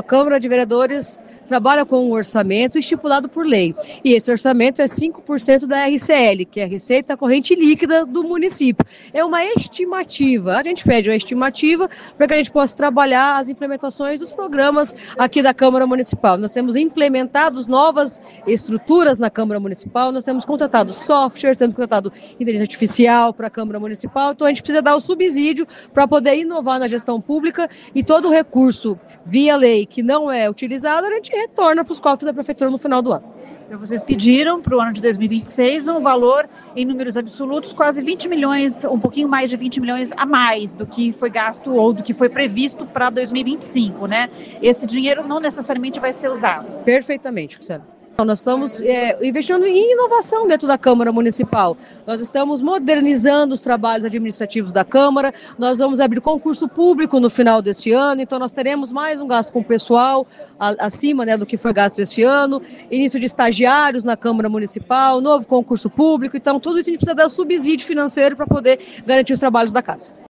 Câmara de Vereadores trabalha com um orçamento estipulado por lei. E esse orçamento é 5% da RCL, que é a Receita Corrente Líquida do município. É uma estimativa. A gente pede uma estimativa para que a gente possa trabalhar as implementações dos programas aqui da Câmara Municipal. Nós temos implementado novas estruturas na Câmara Municipal, nós temos contratado softwares, temos contratado inteligência artificial para a Câmara Municipal, então a gente precisa dar o subsídio para poder inovar na gestão pública e todo o recurso via lei que não é utilizado, a gente retorna para os cofres da Prefeitura no final do ano. Então vocês pediram para o ano de 2026 um valor em números absolutos quase 20 milhões, um pouquinho mais de 20 milhões a mais do que foi gasto ou do que foi previsto para 2025, né? Esse dinheiro não necessariamente vai ser usado. Perfeitamente, Luciano. Nós estamos investindo em inovação dentro da Câmara Municipal. Nós estamos modernizando os trabalhos administrativos da Câmara. Nós vamos abrir concurso público no final deste ano, então nós teremos mais um gasto com o pessoal acima, né, do que foi gasto este ano. Início de estagiários na Câmara Municipal, novo concurso público. Então tudo isso a gente precisa dar subsídio financeiro para poder garantir os trabalhos da casa.